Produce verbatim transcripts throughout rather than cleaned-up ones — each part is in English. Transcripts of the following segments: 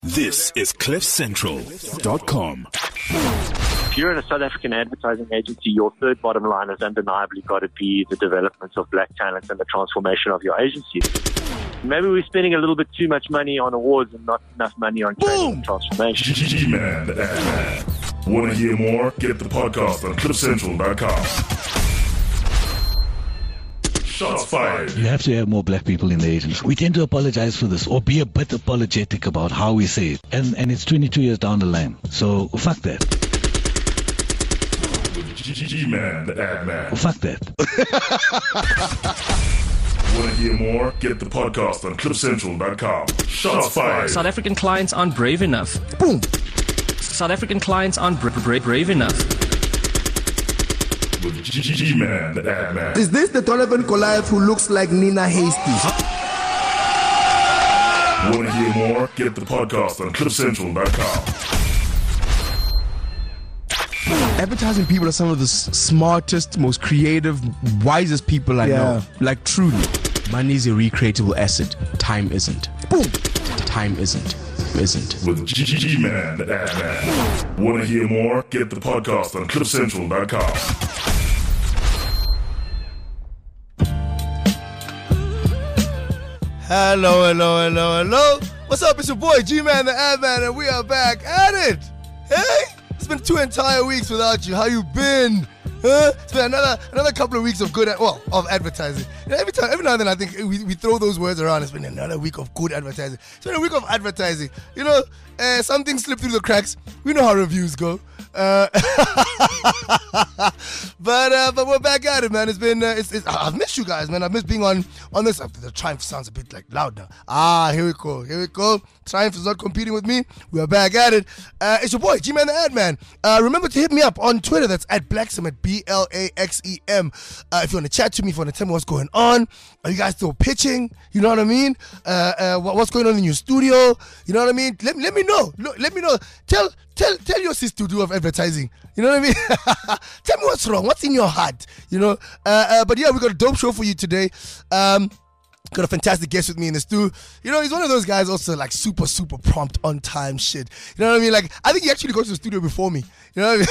This is cliff central dot com. If you're in a South African advertising agency, your third bottom line has undeniably got to be the development of black talent and the transformation of your agency. Maybe we're spending a little bit too much money on awards and not enough money on training and transformation. G-Man, the ad man. Want to hear more? Get the podcast on cliff central dot com. Shots fired. You have to have more black people in the agency. We tend to apologize for this or be a bit apologetic about how we say it. And and it's twenty-two years down the line. So fuck that. G-Man, the ad man. Fuck that. Want to hear more? Get the podcast on cliff central dot com. Shots fired. South African clients aren't brave enough. Boom. South African clients aren't bra- bra- brave enough. With G-Man, the ad man. Is this the Donovan Goliath who looks like Nina Hasty? Want to hear more? Get the podcast on cliff central dot com. Advertising people are some of the s- smartest, most creative, wisest people I Yeah. know. Like, truly. Money is a recreatable asset. Time isn't. Boom. Time isn't. Isn't. With G-Man, the ad man. Want to hear more? Get the podcast on cliff central dot com. Hello, hello, hello, hello. What's up? It's your boy G-Man, the ad man, and we are back at it. Hey, it's been two entire weeks without you. How you been? Huh? It's been another another couple of weeks of good, ad- well, of advertising. You know, every time, every now and then, I think we, we throw those words around. It's been another week of good advertising. It's been a week of advertising. You know, uh, some things slip through the cracks. We know how reviews go. Uh, but uh, but we're back at it, man. It's been uh, it's, it's I've missed you guys, man. I've missed being on on this. The Triumph sounds a bit like loud now. Ah, here we go, here we go. Triumph is not competing with me. We are back at it. Uh, it's your boy G-Man the Ad Man. Uh, remember to hit me up on Twitter. That's at Blaxem at B L A X E M. Uh, if you want to chat to me, if you want to tell me what's going on, are you guys still pitching? You know what I mean? Uh, uh, what, what's going on in your studio? You know what I mean? Let let me know. Look, let me know. Tell. Tell tell your sister to do of advertising. You know what I mean? Tell me what's wrong. What's in your heart? You know? Uh, uh, but yeah, we got a dope show for you today. Um, got a fantastic guest with me in the studio. You know, he's one of those guys also like super, super prompt, on time shit. You know what I mean? Like, I think he actually goes to the studio before me. You know what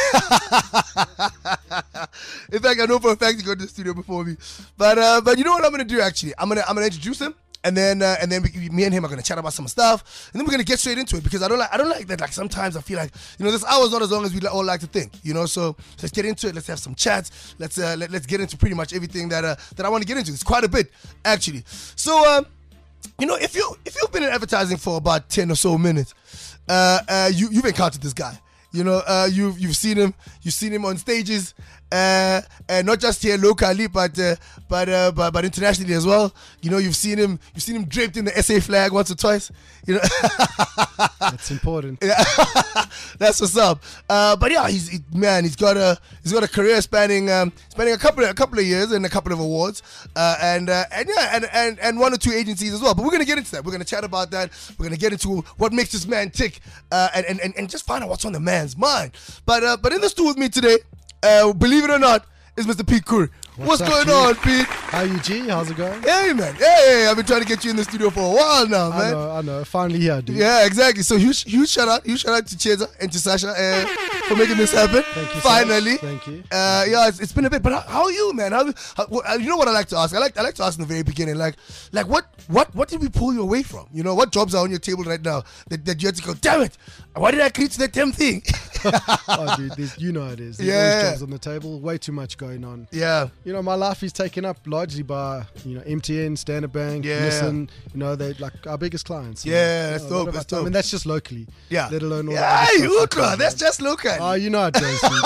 I mean? In fact, I know for a fact he got to the studio before me. But uh, but you know what I'm going to do actually? I'm going to I'm gonna introduce him. And then, uh, and then we, me and him are gonna chat about some stuff, and then we're gonna get straight into it because I don't like, I don't like that. Like sometimes I feel like, you know, this hour's not as long as we all like to think, you know. So let's get into it. Let's have some chats. Let's uh, let, let's get into pretty much everything that uh, that I want to get into. It's quite a bit actually. So, um, you know, if you if you've been in advertising for about ten or so minutes, uh, uh, you you've encountered this guy. You know, uh, you've you've seen him. You've seen him on stages, uh, and not just here locally, but uh, but, uh, but but internationally as well. You know, you've seen him. You've seen him draped in the S A flag once or twice. You know, that's important. Yeah. That's what's up. Uh, but yeah, he's he, man. He's got a he's got a career spanning um, spanning a couple of, a couple of years and a couple of awards, uh, and uh, and yeah, and, and and one or two agencies as well. But we're gonna get into that. We're gonna chat about that. We're gonna get into what makes this man tick, uh, and, and and and just find out what's on the man's mind. But uh, but in the studio with me today, uh, believe it or not, is Mister Pete Curry. What's, What's going G? on, Pete? How you, G? How's it going? Hey, man. Hey, I've been trying to get you in the studio for a while now, man. I know, I know. Finally here, dude. Yeah, exactly. So huge, huge shout out, huge shout out to Cheza and to Sasha uh, for making this happen. Thank you. Finally. Sash. Thank you. Uh, yeah, it's, it's been a bit, but how, how are you, man? How, how, what, you know what I like to ask? I like I like to ask in the very beginning, like, like what what what did we pull you away from? You know, what jobs are on your table right now that, that you had to go, damn it, why did I create that damn thing? Oh, dude, this, you know it is. There's Yeah. always jobs on the table. Way too much going on. Yeah. You know, my life is taken up largely by, you know, M T N, Standard Bank, Yeah. Nissan. You know, they're like our biggest clients. Yeah, You know, that's a dope, lot of that's our- I dope. mean, that's just locally. Yeah. Let alone all Yeah, the other stuff that ultra. comes That's in. just local. Oh, you know it does, dude.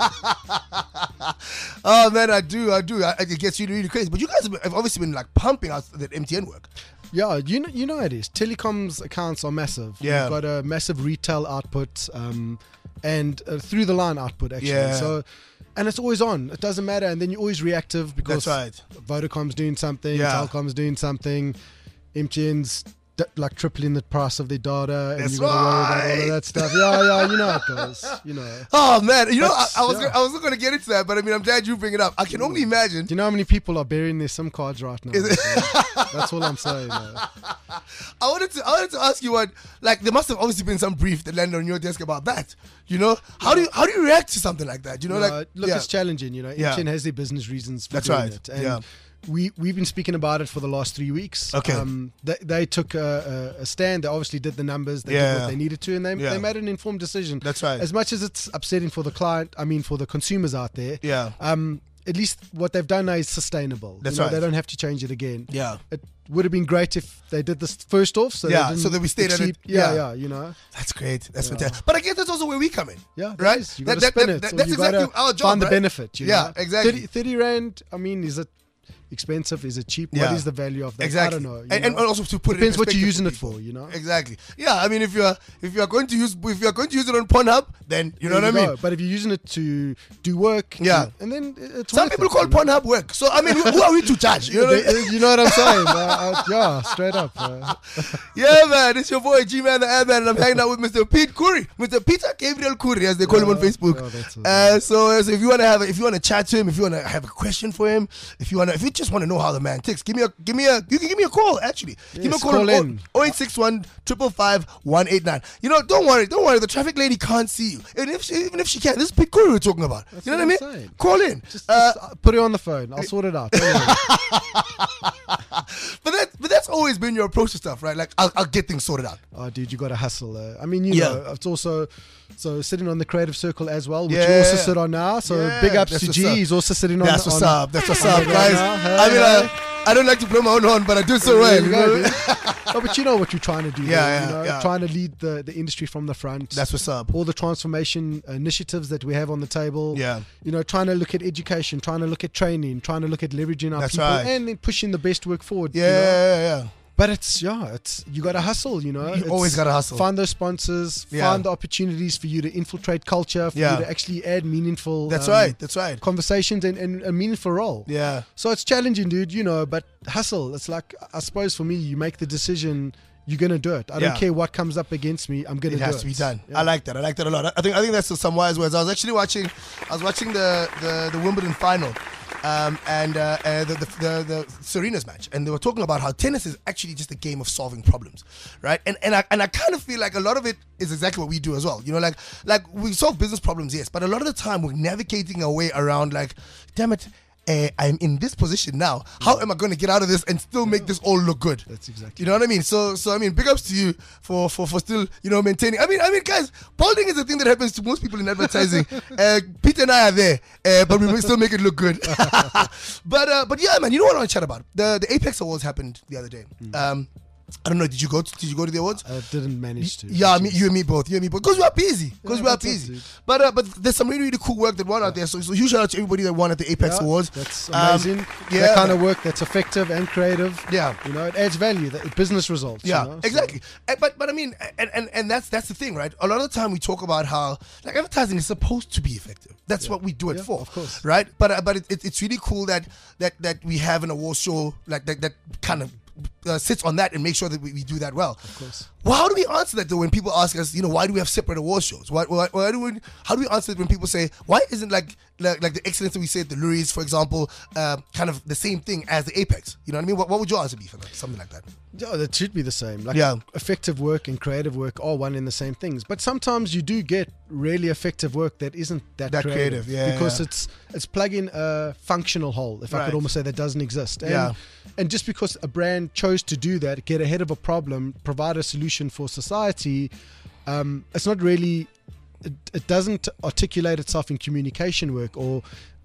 Oh man, I do, I do. I, it gets really, really crazy. But you guys have have obviously been like pumping out that M T N work. Yeah, you know, you know it is. Telecoms accounts are massive. Yeah. You've got a massive retail output um, and uh, through the line output actually. Yeah. So, and it's always on. It doesn't matter, and then you're always reactive because That's right. Vodacom's doing something, Yeah. Telcom's doing something, M T N's d- like tripling the price of their data, and That's you got to worry about all right. of that stuff. Yeah, yeah, you know how it goes. You know. Oh man, you know, I, That's- I was yeah. gonna, I was going to get into that, but I mean, I'm glad you bring it up. I can only imagine. Do you know how many people are burying their SIM cards right now? That's all I'm saying. Man. I wanted to I wanted to ask you what, like, there must have obviously been some brief that landed on your desk about that. You know, how do you how do you react to something like that? You know, No, like look, yeah. it's challenging. You know, Yeah. Inchen has their business reasons for That's doing right. it. And Yeah. we we've been speaking about it for the last three weeks. Okay. Um, they, they took a, a, a stand. They obviously did the numbers. They Yeah. did what they needed to, and they Yeah. they made an informed decision. That's right. As much as it's upsetting for the client, I mean for the consumers out there. Yeah. Um, at least what they've done now is sustainable. That's you know, right. They don't have to change it again. Yeah. It would have been great if they did this first off. So Yeah, they so didn't that we stayed at it. exceed- Yeah, Yeah. yeah. You know. That's great. That's fantastic. But I guess that's also where we come in. Yeah, right. Is. You That- got to that- spin that- it. that- So that's you gotta exactly our job. Find the right? benefit. You Yeah, know? exactly. thirty, thirty rand. I mean, is it expensive? Is it cheap? What Yeah. is the value of that? Exactly. I don't know. you And, and know? also to put Depends it in what you're perspective using it people. for. You know. Exactly. Yeah. I mean, if you're if you're going to use if you're going to use it on Pornhub, then you know There what I you mean. go. But if you're using it to do work, Yeah. and then it's Some worth people it, call you know? Pornhub work. So I mean, who, who are we to judge? You know what I mean? They- you know what I'm saying? uh, uh, yeah, straight up. Uh, Yeah, man, it's your boy G-Man the Airman, and I'm hanging out with Mister Pete Curry, Mister Peter Gabriel Curry, as they call him on Yeah, Facebook. yeah, that's it. uh, so, uh, so if you want to have, a, if you want to chat to him, if you want to have a question for him, if you want to, if you just want to know how the man ticks, give me a, give me a, you can give me a call. Actually, give me a Yes, call, call on in. oh eight six one, five five, one eight nine. You know, don't worry, don't worry. The traffic lady can't see you, and if she, even if she can, this is Pete Curry we're talking about. That's you know what what, I I'm mean? saying. Call in. just, Uh, just uh, put it on the phone. I'll sort it out. Don't worry. but that, but that's always been your approach to stuff, right? Like, I'll, I'll get things sorted out. Oh, dude, you got to hustle. Uh, I mean, you Yeah. know, it's also so sitting on the creative circle as well, which Yeah. you also sit on now. So Yeah, big ups that's to what's G. up. He's also sitting on. That's what's on, up. That's what's on up, the guys. ground now. I mean, Hey, uh, I don't like to blow my own horn, but I do it so There well. you You go, know? dude. Oh, but you know what you're trying to do. Yeah, there, yeah, you know, yeah. Trying to lead the, the industry from the front. That's what's up. All the transformation initiatives that we have on the table. Yeah. You know, trying to look at education, trying to look at training, trying to look at leveraging our That's people, right. and then pushing the best work forward. Yeah, you know. yeah, yeah. But it's yeah, it's you got to hustle. You know, You It's always gotta hustle. Find those sponsors, Yeah. find the opportunities for you to infiltrate culture, for Yeah. you to actually add meaningful. That's um, right. That's right. Conversations and, and a meaningful role. Yeah. So it's challenging, dude. You know, but hustle. It's like I suppose for me, you make the decision. You're gonna do it. I Yeah. don't care what comes up against me. I'm gonna It do has it. to be done. Yeah. I like that. I like that a lot. I think I think that's some wise words. I was actually watching. I was watching the the, the Wimbledon final, um, and uh, uh, the, the the the Serena's match, and they were talking about how tennis is actually just a game of solving problems, right? And and I and I kind of feel like a lot of it is exactly what we do as well. You know, like like we solve business problems, yes, but a lot of the time we're navigating our way around. Like, damn it. Uh, I'm in this position now. How am I going to get out of this and still make this all look good? That's exactly. You know what I mean? So, so I mean, big ups to you for, for, for still, you know, maintaining. I mean, I mean, guys, balding is a thing that happens to most people in advertising. uh, Peter and I are there, uh, but we may still make it look good. but, uh, but yeah, man, you know what I want to chat about? The the Apex Awards happened the other day. Um, I don't know. Did you go? To, did you go to the awards? I didn't manage to. Yeah, which me, is- you and me both. You and me both. Because we are busy. Because Yeah, we are that's it, busy. dude. But uh, but there's some really really cool work that won out there. So so huge shout out to everybody that won at the Apex Yeah, Awards. That's Um, amazing. yeah, that kind man. of work that's effective and creative. Yeah. You know, it adds value. That business results. Yeah, you know, so- exactly. And- But but I mean, and, and and that's that's the thing, right? A lot of the time we talk about how like advertising is supposed to be effective. That's what we do it Yeah, for, of course. right? But uh, but it, it, it's really cool that that that we have an award show like that that kind of uh, sits on that and make sure that we, we do that well. Of course. Well, how do we answer that though when people ask us, you know, why do we have separate award shows? Why, why, why do we? How do we answer it when people say, why isn't like like, like the excellence that we say at the Luries, for example, uh, kind of the same thing as the Apex? You know what I mean? What, what would your answer be for that? Something like that? Yeah, that should be the same. Like Yeah. effective work and creative work are one and the same things. But sometimes you do get really effective work that isn't that, That creative, yeah, because yeah. it's it's plugging a functional hole, if I Right. could almost say, that doesn't exist. And, Yeah. and just because a brand chose to do that, get ahead of a problem, provide a solution for society, um, it's not really. It, it doesn't articulate itself in communication work or.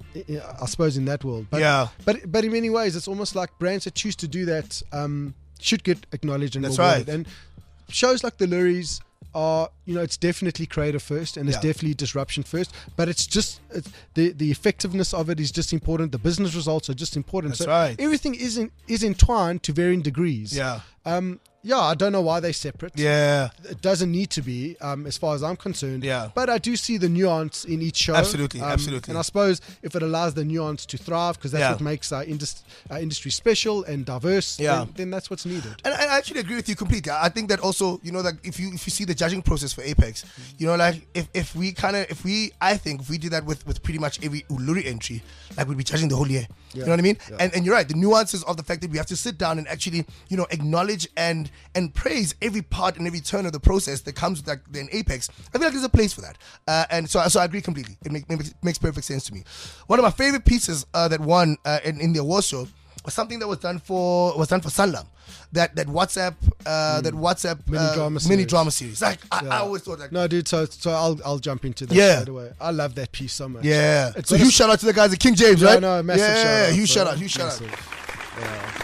I suppose in that world, but Yeah. but but in many ways, it's almost like brands that choose to do that um, should get acknowledged and That's rewarded. right. And shows like the Luries are, you know, it's definitely creative first and it's Yeah. definitely disruption first. But it's just it's, the the effectiveness of it is just important. The business results are just important. That's so right. everything is in, is entwined to varying degrees. Yeah. Um, yeah, I don't know why they're separate. Yeah. It doesn't need to be, um, as far as I'm concerned. Yeah. But I do see the nuance in each show. Absolutely, Um, absolutely. And I suppose if it allows the nuance to thrive, because that's Yeah. what makes our, indus- our industry special and diverse, Yeah. then, then that's what's needed. And I actually agree with you completely. I think that also, you know, that if you if you see the judging process for Apex, you know, like if, if we kind of if we I think if we did that with, with pretty much every Uluri entry, like we'd be judging the whole year. You know what I mean? Yeah. And and you're right. The nuances of the fact that we have to sit down and actually, you know, acknowledge and and praise every part and every turn of the process that comes with like an Apex. I feel like there's a place for that. Uh, and so so I agree completely. It make, makes makes perfect sense to me. One of my favorite pieces uh, that won uh, in, in the award show was something that was done for was done for Sanlam. That that WhatsApp uh, that WhatsApp Mini uh, drama mini series. drama series. Like I, Yeah. I always thought like No, dude, so so I'll I'll jump into that Yeah. straight away. I love that piece so much. yeah. It's So got a- huge shout out to the guys at King James, Yeah, right? no, massive yeah, shout out. huge so shout out, huge shout out. massive. Yeah.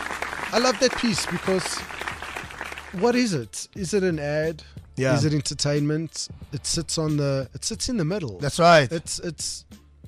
I love that piece because what is it? Is it an ad? Yeah. Is it entertainment? It sits on the it sits in the middle. That's right. It's it's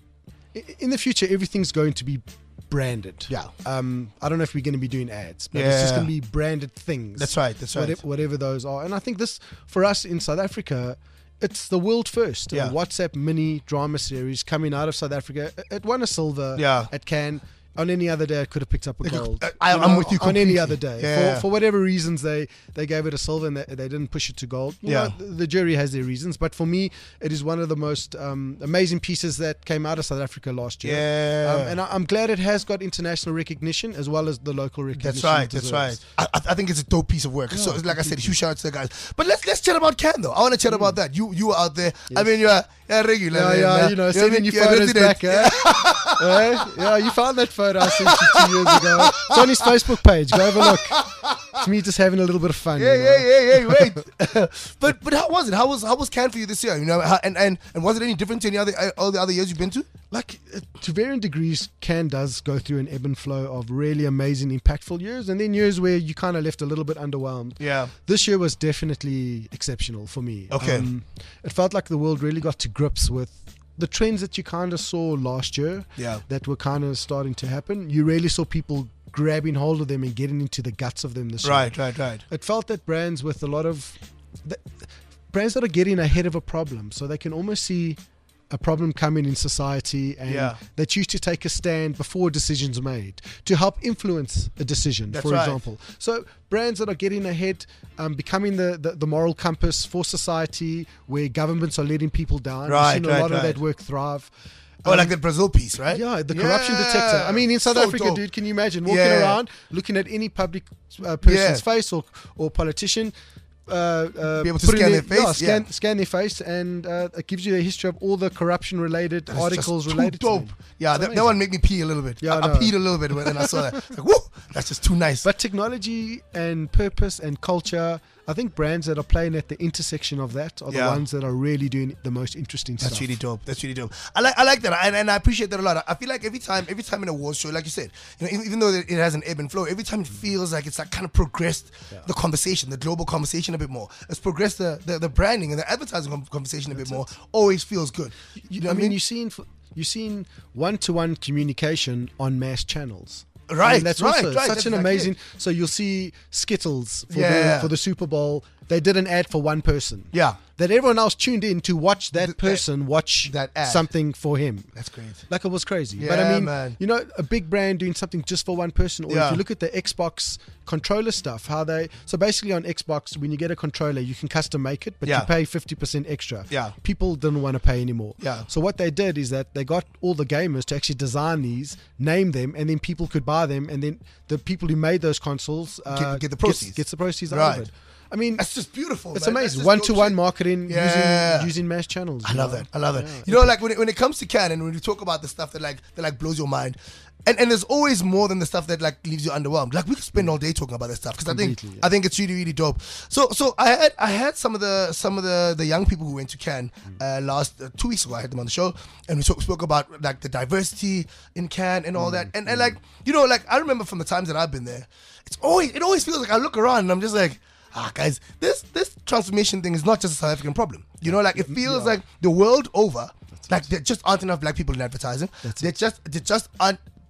i- in the future everything's going to be branded. Yeah. Um I don't know if we're going to be doing ads, but it's just Yeah. going to be branded things. That's right. That's right. Whatever, whatever those are. And I think this for us in South Africa, it's the world first. Yeah. A WhatsApp mini drama series coming out of South Africa. It- It won a silver Yeah. at Cannes. On any other day, it could have picked up a Like, gold. uh, I- You I'm know, with you On any completely. other day, Yeah. for, for whatever reasons, they, they gave it a silver and they, they didn't push it to gold. You Yeah. know, the, the jury has their reasons, but for me, it is one of the most um, amazing pieces that came out of South Africa last year. Yeah. Um, and I, I'm glad it has got international recognition as well as the local recognition. That's right. it That's deserves. right. I, I I think it's a dope piece of work. so, like I said, huge shout out to the guys. But let's let's chat about Can though. I want to chat about that. You you were out there. I mean, you're yeah, regular. Yeah, man, yeah, uh, you know, you're sending the- your you're photos resident. back, eh? Eh? Yeah, you found that photo I sent you two years ago. It's on his Facebook page. Go have a look. It's me just having a little bit of fun. Yeah, you know? yeah, yeah, yeah. Wait, but but how was it? How was how was Can for you this year? You know, how, and and and was it any different to any other uh, all the other years you've been to? Like, uh, to varying degrees, Can does go through an ebb and flow of really amazing, impactful years, and then years where you kind of left a little bit underwhelmed. Yeah. This year was definitely exceptional for me. Okay. Um, it felt like the world really got to grips with the trends that you kind of saw last year. Yeah. That were kind of starting to happen. You really saw people grabbing hold of them and getting into the guts of them this year. Right, right, right. It felt that brands with a lot of th- brands that are getting ahead of a problem, so they can almost see a problem coming in society, and Yeah. they choose to take a stand before a decision's made to help influence a decision, That's for right. example. So brands that are getting ahead, um, becoming the, the, the moral compass for society, where governments are letting people down. Right, We've seen right, a lot of right. that work thrive. Oh, Um, like that Brazil piece, right? Yeah, the corruption Yeah. detector. I mean, in South So Africa, dope. dude, can you imagine walking Yeah. around, looking at any public uh, person's Yeah. face or or politician, uh, uh, Be able to put in scan their, their face? yeah, scan, Yeah. scan their face, and uh, it gives you a history of all the corruption-related That's articles just too related dope. to them. Yeah, It's that, that amazing. one made me pee a little bit. Yeah, I, I I know. peed a little bit when I saw that. It's like, whoa, that's just too nice. But technology and purpose and culture, I think brands that are playing at the intersection of that are Yeah. the ones that are really doing the most interesting That's stuff. really dope. That's really dope. I like I like that, and, and I appreciate that a lot. I feel like every time, every time in a award show, like you said, you know, even, even though it has an ebb and flow, every time it feels like it's like kind of progressed the conversation, the global conversation a bit more. It's progressed the the, the branding and the advertising con- conversation a bit more. Always feels good. You, You, know I what mean, you've seen you've seen one-to-one communication on mass channels. I Right, mean, that's right, also right, such that's an exactly amazing. it. So you'll see Skittles for Yeah. the for the Super Bowl. They did an ad for one person. Yeah. That everyone else tuned in to watch that Th- person watch that ad. something for him. That's great. Like, it was crazy. but I Yeah, mean, man. you know, a big brand doing something just for one person. Or Yeah. if you look at the Xbox controller stuff, how they so basically on Xbox, when you get a controller, you can custom make it, but Yeah. you pay fifty percent extra. Yeah. People didn't want to pay anymore. Yeah. So what they did is that they got all the gamers to actually design these, name them, and then people could buy them, and then the people who made those consoles uh, Get- get the proceeds. Gets, gets the proceeds out Right. of it. I mean, That's just beautiful. it's man. That's amazing. just One dope to one shit. marketing Yeah. using using mass channels. I you love know? that. I love that. Yeah. You know, like when it, when it comes to Can, and when you talk about the stuff that like that like blows your mind, and and there's always more than the stuff that like leaves you underwhelmed. Like we could spend all day talking about this stuff because I think Completely, yeah. I think it's really really dope. So so I had I had some of the some of the the young people who went to Can uh, last uh, two weeks ago. I had them on the show, and we spoke, spoke about like the diversity in Can and all that. And and like you know, like I remember from the times that I've been there, it's always it always feels like I look around and I'm just like. Ah, guys, this this transformation thing is not just a South African problem. You know, like it feels like the world over, like there just aren't enough black people in advertising. There just there just aren't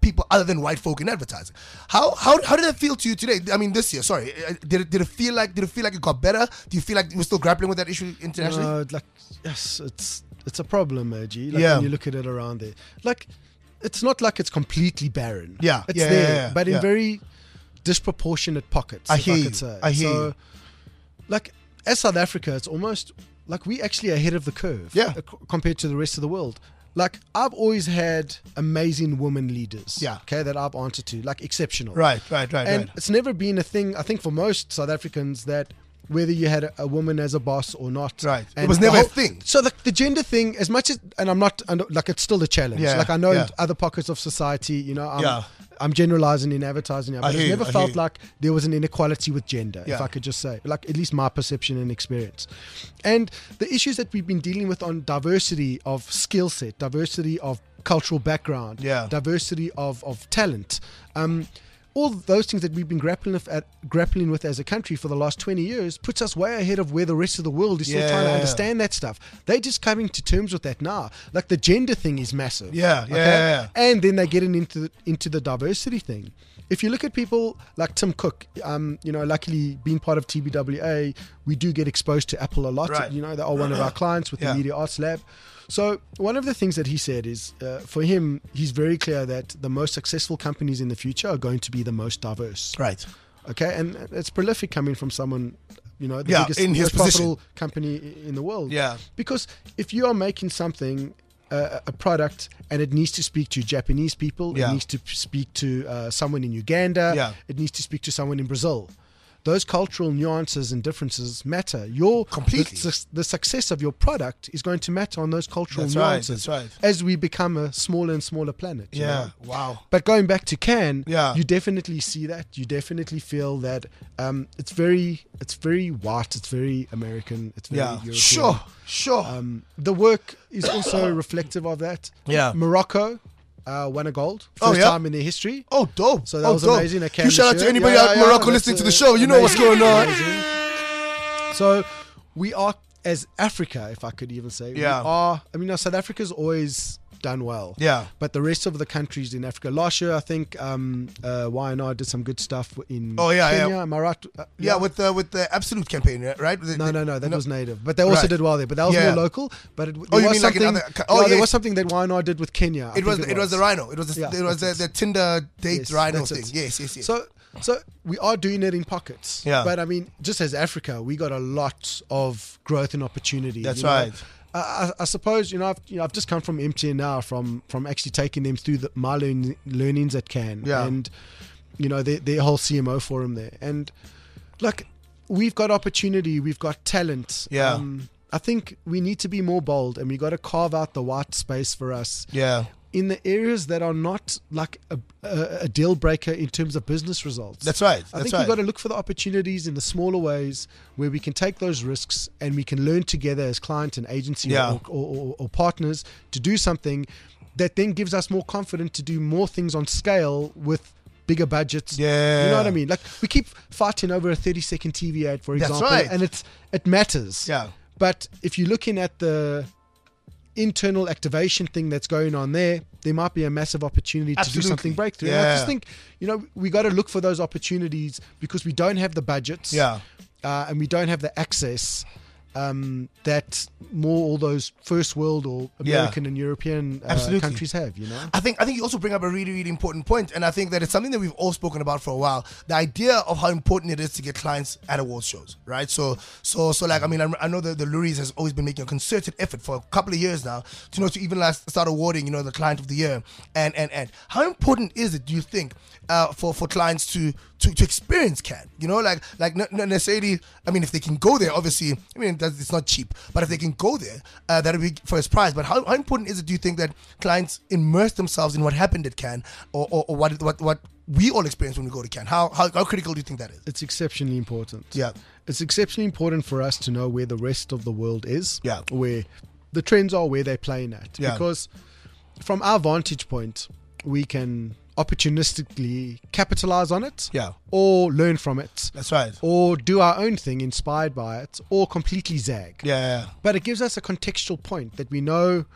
people other than white folk in advertising. How how how did that feel to you today? I mean, this year. Sorry, Uh, did it did it feel like did it feel like it got better? Do you feel like we're still grappling with that issue internationally? Uh, like yes, it's it's a problem, uh, G. Like Yeah. when you look at it around there, like it's not like it's completely barren. Yeah, it's yeah, there, yeah, yeah, but in yeah. very disproportionate pockets. I if hear I you. could say. I hear so, you. Like as South Africa, it's almost like we actually ahead of the curve. Yeah. uh, c- compared to the rest of the world. Like I've always had amazing women leaders. Yeah. Okay, that I've answered to, like exceptional. Right, right, right, And right. it's never been a thing, I think, for most South Africans that whether you had a, a woman as a boss or not. Right. It and was the never a whole- thing. So the, the gender thing, as much as, and I'm not, and like it's still a challenge. Yeah, Like I know yeah. in other pockets of society, you know, I'm, Yeah. I'm generalizing in advertising now, I but hear it's you, never I felt hear you. like there was an inequality with gender, if Yeah. I could just say, like at least my perception and experience. And the issues that we've been dealing with on diversity of skill set, diversity of cultural background, Yeah. diversity of, of talent, um, all those things that we've been grappling with, at, grappling with as a country for the last twenty years puts us way ahead of where the rest of the world is still trying to Yeah. understand that stuff. They're just coming to terms with that now. Like the gender thing is massive. Yeah, yeah, yeah, yeah. And then they're getting into the, into the diversity thing. If you look at people like Tim Cook, um, you know, luckily being part of T B W A, we do get exposed to Apple a lot. Right. You know, they are one of our clients with Yeah. the Media Arts Lab. So one of the things that he said is, uh, for him, he's very clear that the most successful companies in the future are going to be the most diverse. Right. Okay, and it's prolific coming from someone, you know, the Yeah, biggest, in his most position. profitable company i- in the world. Yeah. Because if you are making something, uh, a product, and it needs to speak to Japanese people, Yeah. it needs to p- speak to uh, someone in Uganda, Yeah. it needs to speak to someone in Brazil. Those cultural nuances and differences matter. Your Completely. The, su- the success of your product is going to matter on those cultural That's right, nuances that's right. as we become a smaller and smaller planet. you Yeah. know? Wow. But going back to Cannes, Yeah. you definitely see that. You definitely feel that um, it's very, it's very white. It's very American. It's very Yeah. European. Sure. Sure. Um, the work is also reflective of that. Yeah. Morocco uh, won a gold. First Oh, yeah? time in their history. Oh, dope. So that oh, was dope. amazing. At You Cannes shout out this to year. anybody Yeah, out in yeah, Morocco that's, listening to uh, the show. You know what's amazing, going on. amazing. So we are, as Africa, if I could even say, Yeah. we are, I mean, now South Africa's always done well. Yeah. But the rest of the countries in Africa, last year, I think um, uh, Y N R did some good stuff in Oh, yeah, Kenya. yeah. Am I right? Uh, Yeah, with the with the Absolute campaign, right? The- no, the- no, no. That was native, but they also Right. did well there. But that was Yeah. more local. But it, there Oh, you was mean like in something. other co- oh, yeah, there yes. was something that Y N R did with Kenya. I It was think it was the Rhino. It was the, Yeah, it was the, that's the it. Tinder date Yes, Rhino that's thing. it. Yes, yes, yes. So, so we are doing it in pockets. Yeah. But I mean, just as Africa, we got a lot of growth and opportunity. That's you know? right. I, I, I suppose you know I've you know I've just come from M T N now from from actually taking them through the, my learn, learnings at Cannes Yeah. and you know their, their whole C M O forum there and like we've got opportunity, we've got talent. Yeah. Um, I think we need to be more bold and we got to carve out the white space for us Yeah. in the areas that are not like a, a, a deal breaker in terms of business results. That's right. I That's think right. we've got to look for the opportunities in the smaller ways where we can take those risks and we can learn together as client and agency Yeah. or, or, or, or partners to do something that then gives us more confidence to do more things on scale with bigger budgets. Yeah. You know what I mean? Like we keep fighting over a thirty second T V ad, for That's example, right. and it's it matters. Yeah. But if you're looking at the internal activation thing that's going on there, there might be a massive opportunity to Absolutely. do something breakthrough. And I Yeah. just think, you know, we got to look for those opportunities because we don't have the budgets, Yeah. uh, and we don't have the access um, that more all those first world or Yeah. American and European uh, Absolutely. countries have. You know, I think I think you also bring up a really really important point, and I think that it's something that we've all spoken about for a while. The idea of how important it is to get clients at awards shows, right? So so so like I mean I, I know that the Luries has always been making a concerted effort for a couple of years now to you know to even last start awarding you know the client of the year, and and and how important is it do you think uh, for for clients to to, to experience Cannes? You know like like not, not necessarily. I mean if they can go there, obviously I mean that's, it's not cheap, but if they can go there, uh, that'll be first prize. But how, how important is it, do you think, that clients immerse themselves in what happened at Cannes, or, or, or what what what we all experience when we go to Cannes? How, how how critical do you think that is? it's exceptionally important. Yeah. It's exceptionally important for us to know where the rest of the world is, Yeah. where the trends are, where they're playing at. Yeah. Because from our vantage point, we can opportunistically capitalize on it, Yeah. or learn from it, That's right. or do our own thing inspired by it, or completely zag. Yeah, yeah, But it gives us a contextual point that we know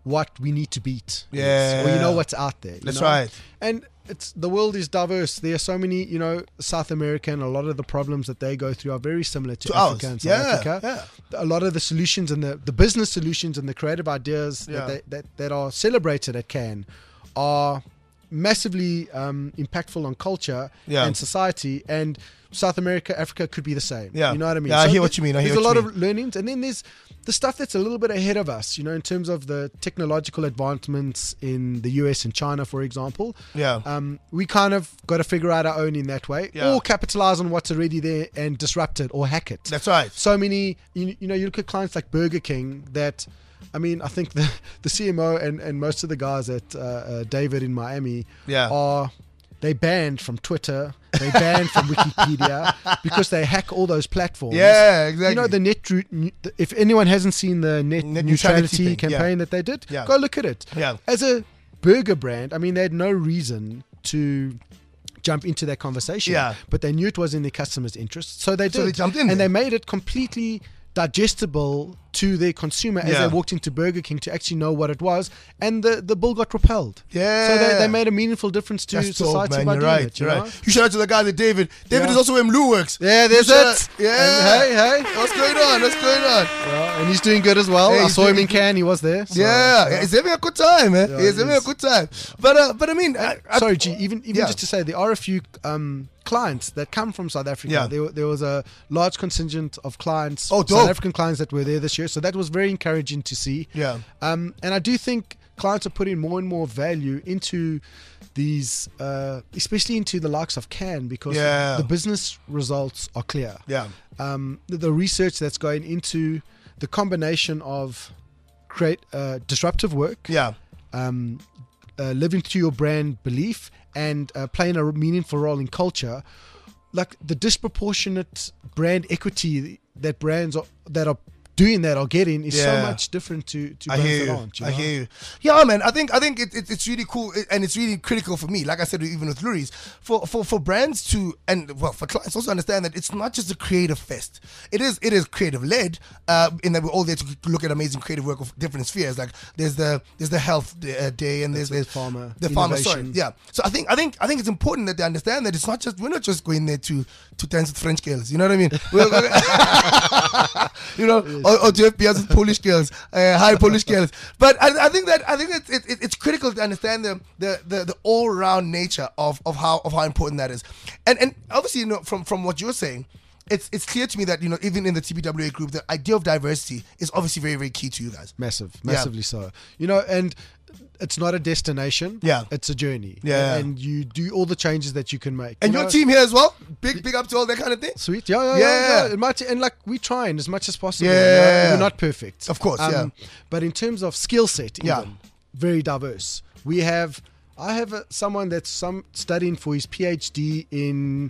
what we need to beat. Yeah. Or you know what's out there. you That's know? right. And it's the world is diverse. There are so many, you know, South America, and a lot of the problems that they go through are very similar to, To Africa ours. and South Yeah, Africa. A lot of the solutions and the, the business solutions and the creative ideas Yeah. that, they, that that are celebrated at Cannes are massively um, impactful on culture Yeah. and society. And South America, Africa could be the same. Yeah. You know what I mean? Yeah, I hear th- what you mean. I hear there's what a you lot of learnings, and then there's the stuff that's a little bit ahead of us, you know, in terms of the technological advancements in the U S and China, for example. Yeah. Um, we kind of got to figure out our own in that way, Yeah. or capitalize on what's already there and disrupt it or hack it. That's right. So many, you, you know, you look at clients like Burger King that, I mean, I think the, the C M O and, and most of the guys at uh, uh, David in Miami Yeah. are, they banned from Twitter, they banned from Wikipedia because they hack all those platforms. Yeah, exactly. You know, the net, ru- if anyone hasn't seen the net, Net neutrality neutrality, thing, campaign yeah. that they did, Yeah. go look at it. Yeah. As a burger brand, I mean, they had no reason to jump into that conversation. Yeah. But they knew it was in their customers' interest, so they did. So they jumped in and there. they made it completely digestible to their consumer as Yeah. they walked into Burger King to actually know what it was, and the, the bill got repelled. Yeah. So they, they made a meaningful difference to That's society dope, man. by You're doing right. it. You You're know? right. You shout out to the guy that David. David Yeah. is also where Mlu works. Yeah, there's You shout it. out- Yeah. And hey, hey. What's going on? What's going on? Yeah, and he's doing good as well. Hey, I he's saw him doing in Cannes. He was there. So, yeah, yeah, he's having a good time, man. Yeah, he's he having a is. good time. But uh, but I mean, I, I, Sorry, G. Even even Yeah. just to say, there are a few um, clients that come from South Africa. Yeah. There, there was a large contingent of clients, Oh, South dope. African clients that were there this year. So that was very encouraging to see. Yeah. Um, and I do think clients are putting more and more value into these, uh, especially into the likes of Cannes, because Yeah. the business results are clear. Yeah. Um, the, the research that's going into the combination of create uh, disruptive work, Yeah. um, uh, living to your brand belief, and uh, playing a meaningful role in culture, like the disproportionate brand equity that brands are, that are doing that are getting is so Yeah. much different to, to I brands hear that you. aren't. You I know? hear you. Yeah, man. I think I think it, it, it's really cool and it's really critical for me. Like I said, even with Luri's, for, for for brands to and well for clients also understand that it's not just a creative fest. It is it is creative led. Uh, in that we're all there to look at amazing creative work of different spheres. Like there's the there's the health day, uh, day and there's That's there's it, pharma, the pharma. Sorry, innovation. yeah. So I think I think I think it's important that they understand that it's not just we're not just going there to to dance with French girls. You know what I mean? We're- you know, or, or to F B S with Polish girls, uh, high Polish girls. But I, I think that I think that it, it, it's critical to understand the the, the, the all round nature of, of how of how important that is. And and obviously, you know, from from what you're saying, it's it's clear to me that, you know, even in the T B W A group, the idea of diversity is obviously very very key to you guys. Massive, Yeah. massively so. You know, and it's not a destination. Yeah. It's a journey. Yeah. And you do all the changes that you can make. And you your know? team here as well. Big big up to all that kind of thing. Sweet, yeah, yeah, Yeah. yeah. yeah. It might, and like we trying as much as possible. Yeah. you know? We're not perfect, Of course, yeah. But in terms of skill set, even, Yeah. very diverse. We have, I have a, someone that's some studying for his PhD in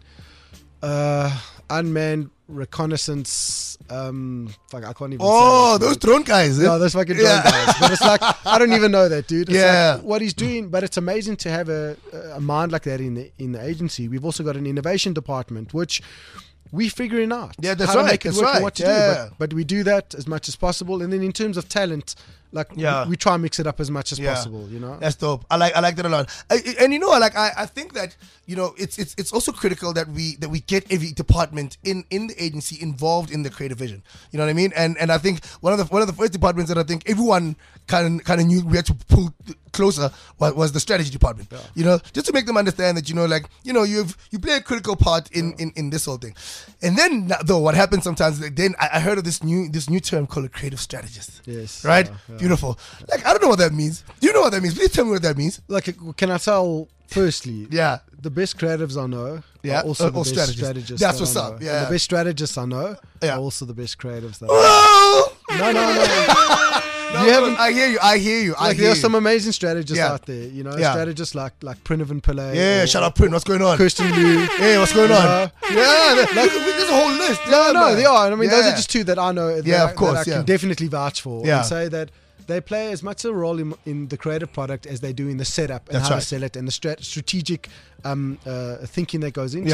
uh, unmanned reconnaissance. Um, fuck, I can't even. Oh, say that, those man. drone guys. eh? No, those fucking drone Yeah. guys. But it's like, I don't even know that, dude. It's Yeah. like what he's doing, but it's amazing to have a, a mind like that in the in the agency. We've also got an innovation department, which we figuring out. Yeah, that's how to right, make it that's work and right, what to yeah. do. But, but we do that as much as possible. And then in terms of talent, like Yeah. we, we try and mix it up as much as Yeah. possible, you know? That's dope. I like I like that a lot. I, I- and you know, like I, I think that, you know, it's it's it's also critical that we that we get every department in, in the agency involved in the creative vision. You know what I mean? And and I think one of the one of the first departments that I think everyone kind of kind of knew we had to pull closer was, was the strategy department. You know, just to make them understand that, you know, like, you know, you've you play a critical part in, in, in this whole thing. And then though what happens sometimes, like, then I, I heard of this new this new term called a creative strategist. Yes. Right? yeah, yeah. Beautiful. Like, I don't know what that means. Do you know what that means? Please tell me what that means. Like, can I tell, firstly, Yeah. the best creatives I know Yeah, are also uh, the all best strategists. strategists. That's that what's I up, know. yeah. And the best strategists I know Yeah. are also the best creatives that I Oh! know. No, no, no. No, You haven't- I hear you. I hear you. I Like, hear there are you. some amazing strategists Yeah. out there, you know, Yeah. strategists like like Prinavan Pillay. Yeah, or shout out Print. What's going on? Kirsten Liu. Hey, what's going You on? know? Yeah, like, there's a whole list. No, yeah, no, man. they are. I mean, those Yeah. are just two that I know. That Yeah, I, of course, That I yeah. can definitely vouch for. Yeah. And say that they play as much a role in, in the creative product as they do in the setup and That's how right. to sell it and the strat- strategic um, uh, thinking that goes into Yeah. it.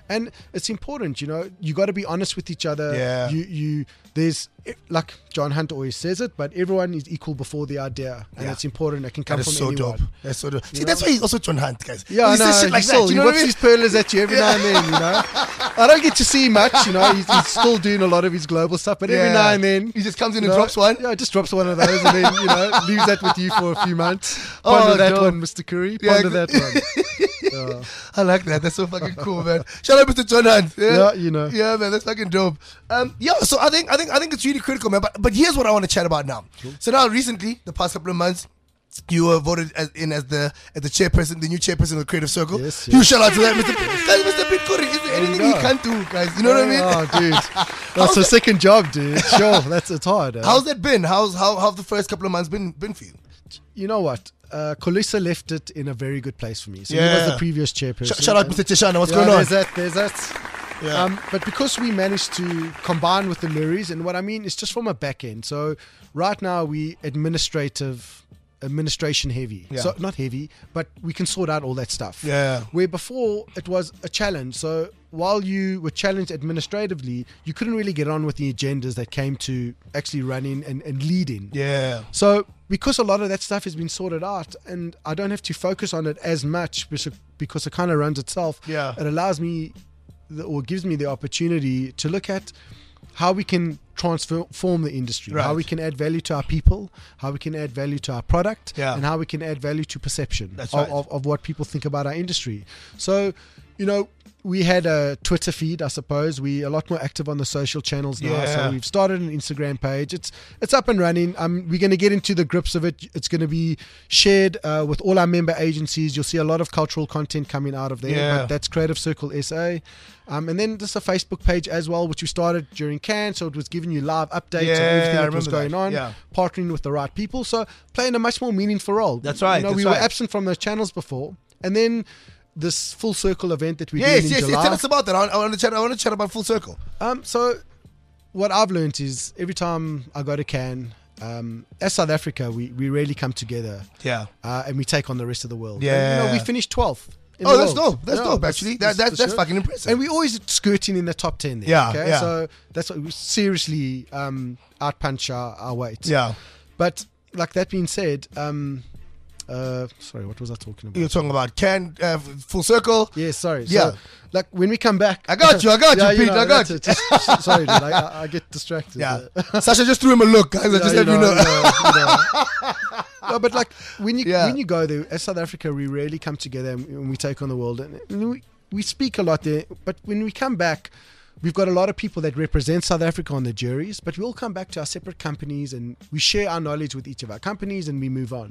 And it's important, you know, you got to be honest with each other. Yeah. You, you, there's, like John Hunt always says it, but everyone is equal before the idea. And Yeah. it's important. It can come That from is so anyone. dope. That's so dope. See, You that's know? why he's also John Hunt, guys. Yeah, he I know. says shit like he's that. still, You know he what I whips mean? his perlers at you every now and then, you know. I don't get to see much, you know. He's, he's still doing a lot of his global stuff, but every Yeah. now and then He just comes in you and know, drops one. Yeah, just drops one of those and then, you know, leaves that with you for a few months. Oh, Ponder that dope. one, Mister Curry. Yeah, Ponder good. that one. Yeah. I like that. That's so fucking cool, man. Shout out, Mister John Hunt. Yeah, you know. Yeah, man, that's fucking dope. Um, yeah, so I think I think I think it's really critical, man. But but here's what I want to chat about now. So now, recently, the past couple of months, you were voted as, in as the as the chairperson, the new chairperson of the Creative Circle. Yes, Huge yes. shout out to that, Mister Guys, Mister Pete Curry. Is there anything you he go. can't do, guys? You know what I mean? Oh, dude. That's a second job, dude. Sure, that's it's hard. eh? How's that been? How's how how have the first couple of months been been for you? You know what? Uh, Kolisa left it in a very good place for me. So he Yeah. was the previous chairperson. Sh- shout out, and- Mister Cheshana. What's yeah, going on? There's that. There's that. Yeah. Um, but because we managed to combine with the Luries, and what I mean is just from a back end. So right now we administrative, administration heavy. Yeah. So not heavy, but we can sort out all that stuff. Yeah. Where before it was a challenge. So while you were challenged administratively, you couldn't really get on with the agendas that came to actually running and, and leading. Yeah. So because a lot of that stuff has been sorted out and I don't have to focus on it as much because because it kind of runs itself, Yeah. it allows me the, or gives me the opportunity to look at how we can transform the industry, Right. how we can add value to our people, how we can add value to our product, Yeah. and how we can add value to perception That's of, right. of, of what people think about our industry. So, you know, we had a Twitter feed, I suppose. We're a lot more active on the social channels now. Yeah. So we've started an Instagram page. It's it's up and running. Um, we're going to get into the grips of it. It's going to be shared uh, with all our member agencies. You'll see a lot of cultural content coming out of there. Yeah. But that's Creative Circle S A. Um, and then just a Facebook page as well, which we started during Cannes. So it was giving you live updates Yeah, on everything I that was remember going that. on, Yeah. partnering with the right people. So playing a much more meaningful role. That's right, You know, that's we right. were absent from those channels before. And then this full circle event that we Yes, did in yes, yes. July. Tell us about that. I, I want to chat. I want to chat about Full Circle. Um, so what I've learned is every time I go to Cannes, um, as South Africa, we, we really come together Yeah. uh, and we take on the rest of the world. Yeah. And, you know, we finished twelfth. in Oh, the that's world. dope. That's Yeah, dope, actually. That, that, that's sure. fucking impressive. And we always skirting in the top ten there. Yeah, Okay. yeah. So that's what we seriously um, outpunch our, our weight. yeah. But like that being said, um, uh, sorry, what was I talking about? You're talking about Can uh, Full Circle. Yeah, sorry. Yeah. So, like when we come back, I got you, I got you, Yeah, Pete, I got that's you. it. Just- sorry, dude. I, I, I get distracted. Yeah. Uh, Sasha just threw him a look, guys. I yeah, just let you know. you know, you know. No, but like when you Yeah. when you go there, as South Africa, we really come together and and we take on the world, and, and we we speak a lot there. But when we come back, we've got a lot of people that represent South Africa on the juries, but we all come back to our separate companies and we share our knowledge with each of our companies and we move on.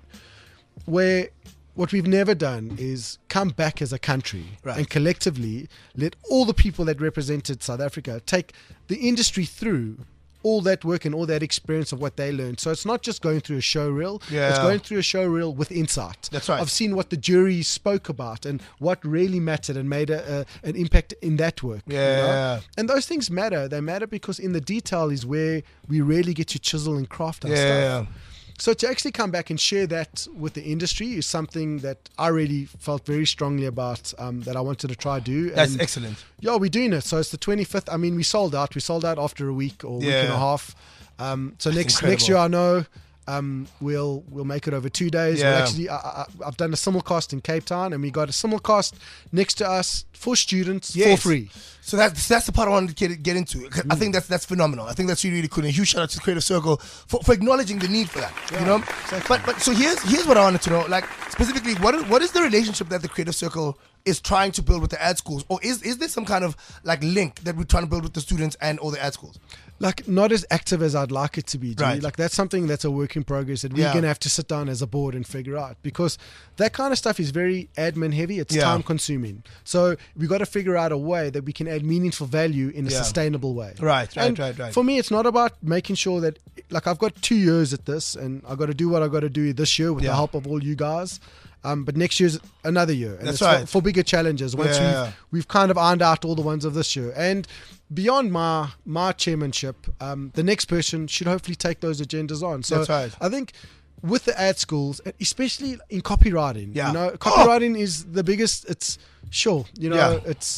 Where what we've never done is come back as a country Right. and collectively let all the people that represented South Africa take the industry through all that work and all that experience of what they learned. So it's not just going through a show reel, Yeah. it's going through a show reel with insight. That's right. I've seen what the jury spoke about and what really mattered and made a, a, an impact in that work. you know? Yeah. And those things matter. They matter because in the detail is where we really get to chisel and craft our Yeah. stuff. So to actually come back and share that with the industry is something that I really felt very strongly about, um, that I wanted to try do. That's And excellent. yeah, we're doing it. So it's the twenty-fifth. I mean, we sold out. We sold out after a week or week and Yeah. a half. Um, so next incredible. next year, I know um, we'll we'll make it over two days. Yeah. We'll actually, I, I, I've done a simulcast in Cape Town, and we got a simulcast next to us for students Yes. for free. So that's that's the part I wanted to get, get into. I think that's that's phenomenal. I think that's really really cool. And a huge shout out to Creative Circle for, for acknowledging the need for that. you know, but but so here's here's what I wanted to know. Like specifically, what is, what is the relationship that the Creative Circle is trying to build with the ad schools, or is is there some kind of like link that we're trying to build with the students and all the ad schools? Like not as active as I'd like it to be. G. Right. Like that's something that's a work in progress that we're Yeah. gonna have to sit down as a board and figure out, because that kind of stuff is very admin heavy. It's Yeah. time consuming. So we've got to figure out a way that we can add meaningful value in a Yeah. sustainable way. Right, right, And right, right. For me, it's not about making sure that like I've got two years at this, and I've got to do what I've got to do this year with Yeah. the help of all you guys. Um, but next year's another year, and That's it's right. for, for bigger challenges. Once Yeah. we've we've kind of ironed out all the ones of this year, and beyond my my chairmanship, um, the next person should hopefully take those agendas on. So That's right. I think with the ad schools, especially in copywriting, Yeah. you know, Oh! copywriting is the biggest. It's sure, you know, Yeah. it's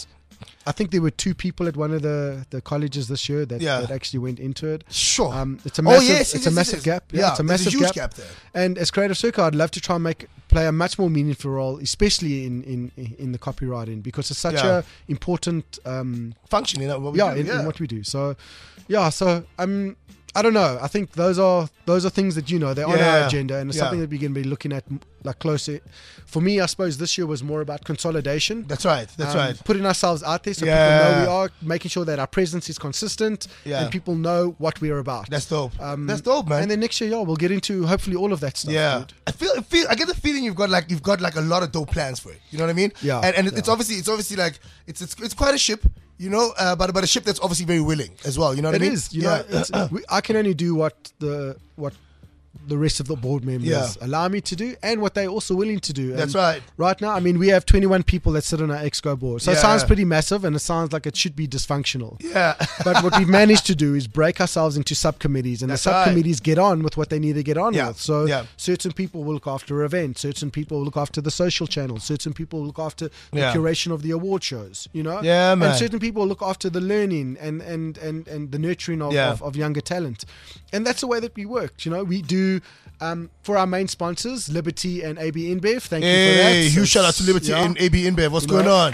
I think there were two people at one of the, the colleges this year that, Yeah. that actually went into it. Sure. Um, it's a Oh, massive, yes, it's yes, a yes, massive yes. gap. Yeah, Yeah, it's a there's a massive huge gap. gap there. And as Creative Circle, I'd love to try and make play a much more meaningful role, especially in in, in the copywriting, because it's such Yeah. a important um, Function, you know, what we yeah, do, in, yeah. in what we do. So, yeah, so um, I don't know. I think those are those are things that you know they're on Yeah. our agenda, and it's Yeah. something that we're going to be looking at m- like closer. For me, I suppose this year was more about consolidation. That's right. That's um, right. Putting ourselves out there so Yeah. people know we are, making sure that our presence is consistent, Yeah. and people know what we're about. That's dope. Um, That's dope, man. And then next year, yeah, we'll get into hopefully all of that stuff. Yeah, dude. I feel, I feel, I get the feeling you've got like you've got like a lot of dope plans for it. You know what I mean? Yeah, And, and it's yeah. obviously it's obviously like it's it's it's quite a ship, you know, uh, but but a ship that's obviously very willing as well. You know what It I mean? is. You yeah. know, it's, we, I can only do what the what the rest of the board members Yeah. allow me to do, and what they're also willing to do. That's And right. Right now, I mean, we have twenty-one people that sit on our Exco board, so it Yeah. sounds pretty massive, and it sounds like it should be dysfunctional. Yeah. But what we've managed to do is break ourselves into subcommittees, and That's the right. subcommittees get on with what they need to get on Yeah. with. So Yeah. certain people will look after events, certain people will look after the social channels, certain people will look after the Yeah. curation of the award shows, you know? Yeah, man. And certain people look after the learning and, and, and, and the nurturing of, Yeah. of, of younger talent. And that's the way that we work, you know? We do... Um, for our main sponsors, Liberty and A B InBev, thank you for that. Hey, huge So shout out to Liberty yeah. and A B InBev. What's You going know? on?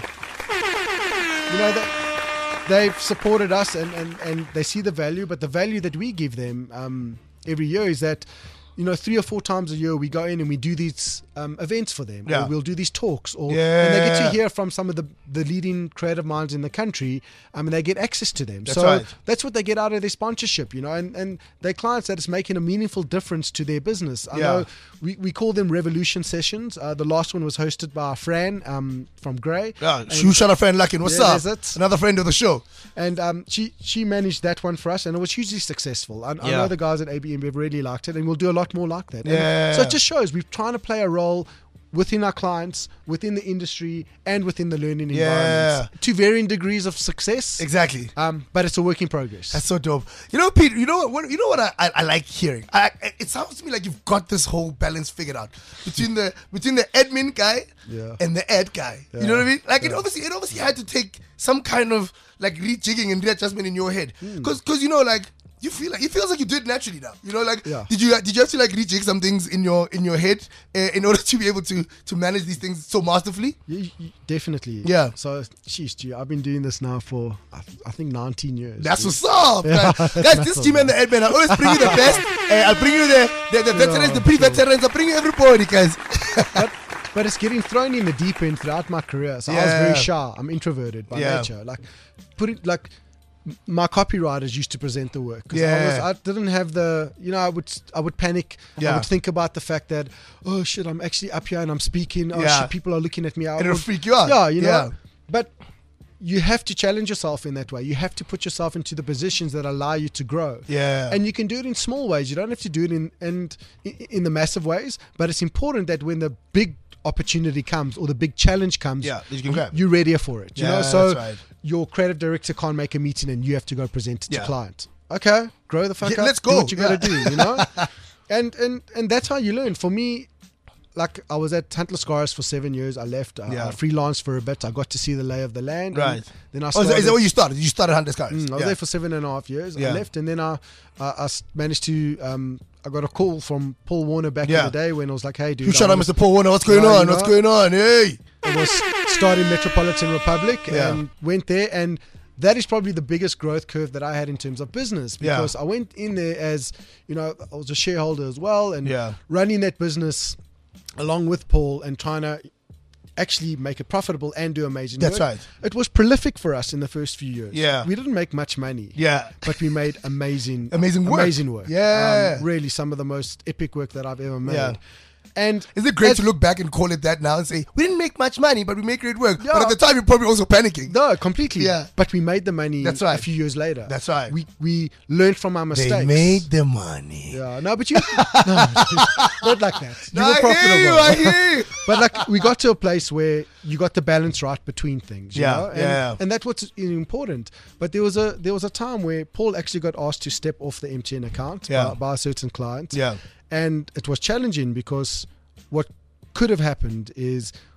You know that they've supported us and, and, and they see the value, but the value that we give them um, every year is that, you know, three or four times a year we go in and we do these um, events for them, Yeah. or we'll do these talks, or Yeah. and they get to hear from some of the, the leading creative minds in the country, um, and they get access to them. That's so right. that's what they get out of their sponsorship, you know, and, and they're clients that is making a meaningful difference to their business. I Yeah. know we, we call them Revolution Sessions. Uh, the last one was hosted by Fran um, from Grey. Yeah, And- huge shout out friend Luckin. What's Yeah, up? there's it. Another friend of the show. And um, she she managed that one for us, and it was hugely successful. I, I Yeah. know the guys at A B M have really liked it, and we'll do a lot more like that. And Yeah. so it just shows we're trying to play a role within our clients, within the industry, and within the learning Yeah. environments to varying degrees of success. Exactly. Um, but it's a work in progress. That's so dope. You know, Pete. You know what? what you know what I, I, I like hearing. I, I- it sounds to me like you've got this whole balance figured out between the between the admin guy Yeah. and the ad guy. You Yeah. know what I mean? Like it obviously it obviously had to take some kind of like rejigging and readjustment in your head, Hmm. because because you know like. You feel like it feels like you do it naturally now. You know, like Yeah. did you did you have to like rejig some things in your in your head uh, in order to be able to to manage these things so masterfully? You- you- definitely. Yeah. So, sheesh, gee, I've been doing this now for I, th- I think nineteen years. That's dude. what's up, Yeah, guys. that's Guys, this massive, team and the admin, I always bring you the best. Uh, I'll bring you the the, the veterans, Yeah, the pre-veterans. I'll bring you everybody, guys. but, but it's getting thrown in the deep end throughout my career. So I was Yeah. very shy. I'm introverted by Yeah. nature. Like, put it like m- my copywriters used to present the work. 'Cause Yeah. I, was, I didn't have the, you know, I would I would panic. I Yeah. would think about the fact that, oh shit, I'm actually up here and I'm speaking. Oh Yeah. shit, people are looking at me. I And it'll would- freak you out. Yeah, you know. Yeah. But you have to challenge yourself in that way. You have to put yourself into the positions that allow you to grow. Yeah. And you can do it in small ways. You don't have to do it in and in the massive ways. But it's important that when the big opportunity comes or the big challenge comes, Yeah, that you can grab. you're ready for it. You Yeah, know, so that's right. your creative director can't make a meeting and you have to go present it Yeah. to client. Okay, grow the fuck Yeah, up. let's Do go. what you got Yeah. to do. You know, and and and that's how you learn. For me, like I was at Hunt Lascaris for seven years. I left. I, Yeah. I freelanced for a bit. I got to see the lay of the land. and Right. Then I Oh, is, started. that, is that where you started? You started Hunters Cars. Mm, I was yeah. there for seven and a half years. Yeah. I left, and then I, I, I s- managed to. Um, I got a call from Paul Warner back Yeah. in the day when I was like, "Hey, dude, You shout I out was- Mister Paul Warner. What's going Yeah, on? you What's know. going on? Hey. I was starting Metropolitan Republic Yeah. and went there, and that is probably the biggest growth curve that I had in terms of business, Yeah. because I went in there as, you know, I was a shareholder as well, and Yeah. running that business along with Paul and trying to actually make it profitable and do amazing That's work. right. It was prolific for us in the first few years. Yeah. We didn't make much money. Yeah. But we made amazing Amazing work. Amazing work. Yeah. Um, really some of the most epic work that I've ever made. Yeah. And Is it great as- to look back and call it that now and say, we didn't make much money, but we make great work? Yeah. But at the time, you're probably also panicking. No, completely. Yeah. But we made the money That's right. a few years later. That's right. We we learned from our mistakes. They made the money. Yeah. No, but you no, not like that. You No, were I profitable. hear you, I hear you. But like we got to a place where you got the balance right between things. You Yeah, know? And, yeah. and that's what's important. But there was a there was a time where Paul actually got asked to step off the M T N account Yeah. by, by a certain client. Yeah. And it was challenging because what could have happened is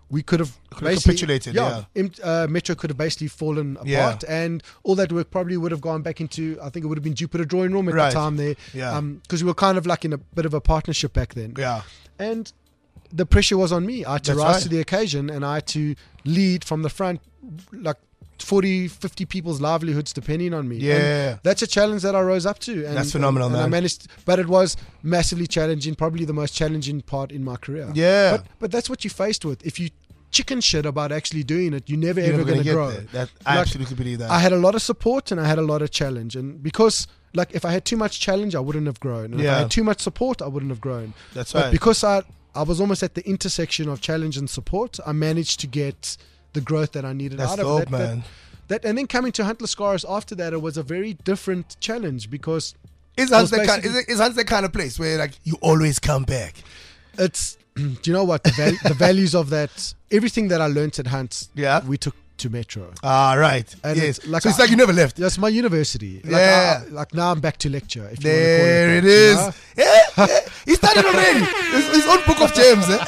we could have Could have basically capitulated, im- uh, Metro could have basically fallen apart, Yeah. and all that work probably would have gone back into. I think it would have been Jupiter Drawing Room at Right. the time there, Yeah. because we were kind of like in a bit of a partnership back then. Yeah. And the pressure was on me. I had to That's rise right. to the occasion, and I had to lead from the front, like forty, fifty people's livelihoods depending on me. Yeah. And that's a challenge that I rose up to. And, That's phenomenal, and, and man. I managed, but it was massively challenging, probably the most challenging part in my career. Yeah. But, but that's what you're faced with. If you chicken shit about actually doing it, you're never You're ever never going to get grow. there. That, I Like, absolutely believe that. I had a lot of support and I had a lot of challenge. And because, like, if I had too much challenge, I wouldn't have grown. And if Yeah. I had too much support, I wouldn't have grown. That's But right. because I, I was almost at the intersection of challenge and support, I managed to get the growth that I needed That's out of dope, that, man. that. That and then coming to Huntless Scars after that, it was a very different challenge because Is I Hans was that kind? basically- Is, it, is Hans that kind of place where like you always come back? it's. Do you know what the, val- the values of that? Everything that I learned at Hunt, Yeah. we took to Metro. Ah, right. And yes. it's like so it's I- like you never left. That's my university. Like, Yeah. I- like now I'm back to lecture. If There you it want to is. call it Yeah, yeah. He started already. his, his own book of gems. Eh?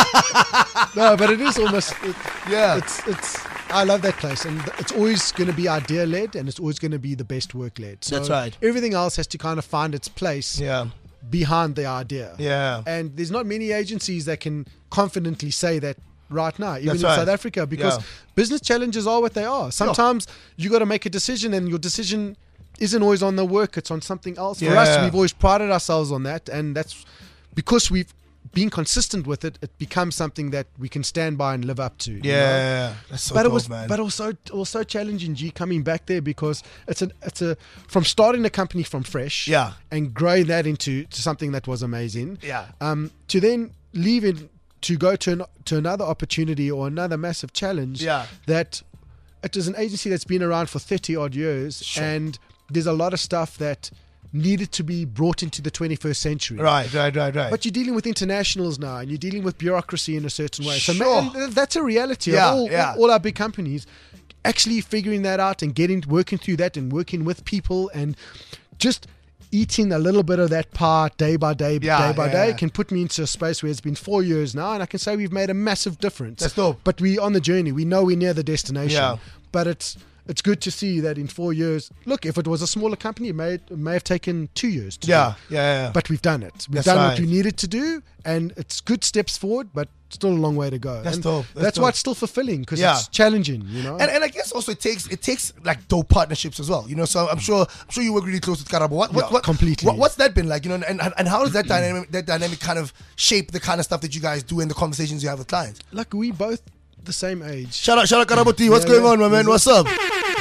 that, you know? No, but it is almost. It, Yeah. It's it's. I love that place, and it's always going to be idea led, and it's always going to be the best work led. So That's right. Everything else has to kind of find its place Yeah. behind the idea. Yeah. And there's not many agencies that can confidently say that right now, even That's in right. South Africa, because Yeah. business challenges are what they are. Sometimes you got to make a decision, and your decision isn't always on the work; it's on something else. For Yeah. us, we've always prided ourselves on that, and that's because we've been consistent with it. It becomes something that we can stand by and live up to. you know? Yeah. That's so but dope, it was, man. but also, also challenging. G coming back there because it's a, it's a from starting a company from fresh, Yeah. and growing that into to something that was amazing, Yeah. um, to then leave it to go to an, to another opportunity or another massive challenge, Yeah. that it is an agency that's been around for thirty odd years, Sure. and there's a lot of stuff that needed to be brought into the twenty-first century. Right, right, right, right. But you're dealing with internationals now, and you're dealing with bureaucracy in a certain way. So Sure. ma- and that's a reality Yeah, of all, yeah. all our big companies. Actually figuring that out and getting working through that and working with people and just eating a little bit of that pie day by day, Yeah, day by yeah, day, yeah. can put me into a space where it's been four years now, and I can say we've made a massive difference. That's dope. But we're on the journey. We know we're near the destination. Yeah. But it's it's good to see that in four years. Look, if it was a smaller company, it may it may have taken two years. To yeah, do. yeah, yeah. But we've done it. We've That's done right. what we needed to do, and it's good steps forward, but still a long way to go. That's and dope. That's That's, dope. why it's still fulfilling because Yeah. it's challenging, you know. And, and I guess also it takes it takes like dope partnerships as well, you know. So I'm sure I'm sure you work really close with Karabo. What, what, Yeah, what completely. What, what's that been like, you know? And, and how does that dynamic that dynamic kind of shape the kind of stuff that you guys do in the conversations you have with clients? like we both the same age. Shout out, shout out Karabo T. What's Yeah, going yeah. on, my man? What's up?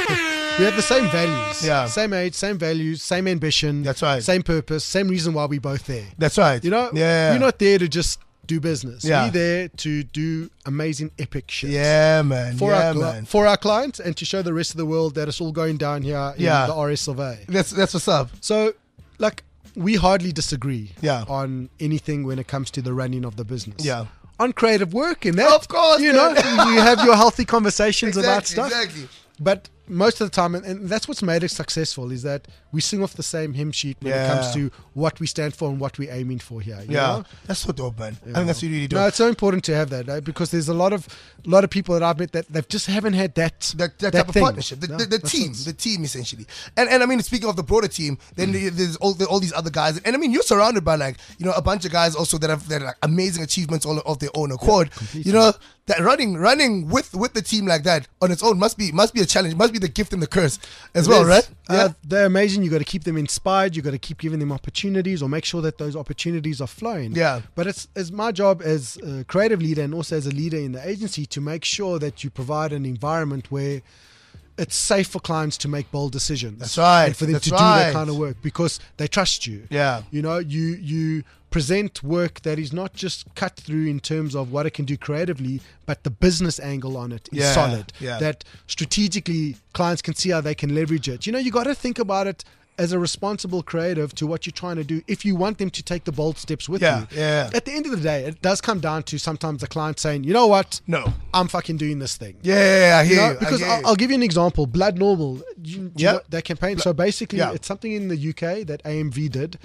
We have the same values. Yeah. Same age, same values, same ambition. That's right. Same purpose, same reason why we're both there. That's right. You know, yeah, we're not there to just do business. Yeah. We're there to do amazing, epic shit. Yeah, man. For, yeah, our, cli- man. for our clients and to show the rest of the world that it's all going down here in Yeah. the R S of A. That's that's what's up. So, like, we hardly disagree Yeah. on anything when it comes to the running of the business. Yeah. On creative work and that. Of course, You man. know, you have your healthy conversations about Exactly, stuff. exactly. But most of the time, and, and that's what's made it successful, is that we sing off the same hymn sheet when Yeah. it comes to what we stand for and what we're aiming for here. you Yeah, know? that's so dope, man. I Yeah. think that's really dope. No, it's so important to have that, right? Because there's a lot of lot of people that I've met that they just haven't had that that, that, that type thing. of partnership, the, No, the, the that's team, what's- the team essentially, and and I mean speaking of the broader team, then there's all the, all these other guys, and I mean you're surrounded by like you know a bunch of guys also that have that are like amazing achievements all of their own accord. You know that running running with with the team like that on its own must be must be a challenge, must be the gift and the curse as well, It is. right? Uh, they're amazing. You got to keep them inspired. You got to keep giving them opportunities, or make sure that those opportunities are flowing. Yeah. But it's it's my job as a creative leader and also as a leader in the agency to make sure that you provide an environment where it's safe for clients to make bold decisions. That's right. And for them That's to do right. that kind of work because they trust you. Yeah. You know, you you present work that is not just cut through in terms of what it can do creatively, but the business angle on it is Yeah, solid. yeah. That strategically clients can see how they can leverage it. You know, you got to think about it as a responsible creative to what you're trying to do if you want them to take the bold steps with Yeah, you. yeah. At the end of the day, it does come down to sometimes the client saying, you know what? No. I'm fucking doing this thing. Yeah, yeah, yeah, I You hear know, you. I because hear I'll, you. I'll give you an example. Blood Normal, you, do you Yeah. know that campaign. So basically, Yeah. it's something in the U K that A M V did.